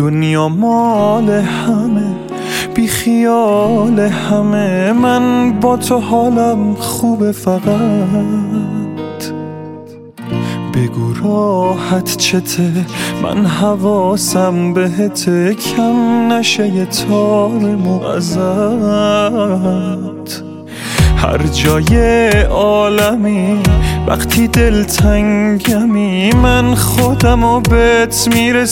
دنیا مال همه، بی خیال همه، من با تو حالم خوبه، فقط بگو راحت چته، من حواسم بهته، کم نشه یه تارمو ازت. هر جای عالمی وقتی دلتنگمی، من خودمو بهت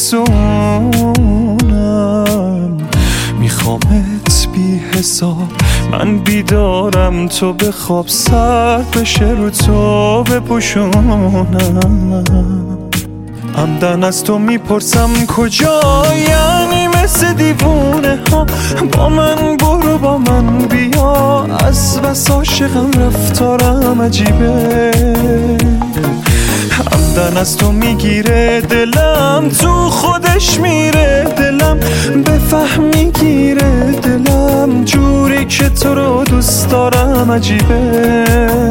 میرسونم، میخوامت بی حساب، من بیدارم تو بخواب، سر بشه رو تو بپوشونم. عمدن از تو میپرسم کجا، یعنی مثل دیوونه ها با من برو با من بیا، از بس عاشقم رفتارم عجیبه. عمدن از تو میگیره دلم، تو خودش میره دلم، بفهمی گیره دلم، جوری که تو رو دوست دارم عجیبه.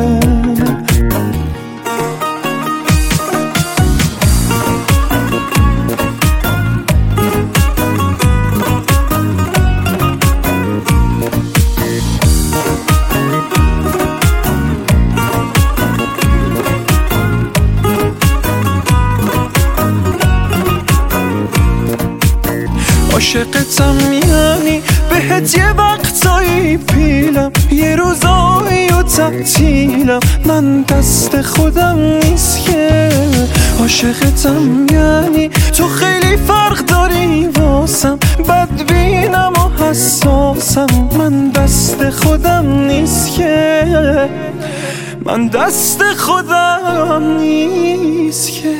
عاشقتم یعنی بهت یه وقتایی پیلم، یه روزایی و تعطیلم، من دست خودم نیست که. عاشقتم یعنی تو خیلی فرق داری واسم، بدبینم و حساسم، من دست خودم نیست که، من دست خودم نیست که.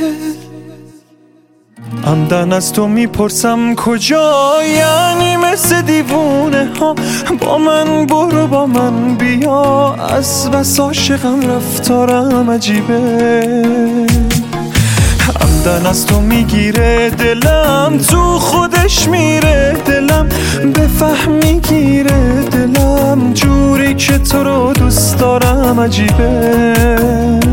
عمدن از تو میپرسم کجا، یعنی مثل دیوونه ها با من برو با من بیا، از بس عاشقم رفتارم عجیبه. عمدن از تو میگیره دلم، تو خودش میره دلم، بفهمی گیره دلم، جوری که تو رو دوست دارم عجیبه.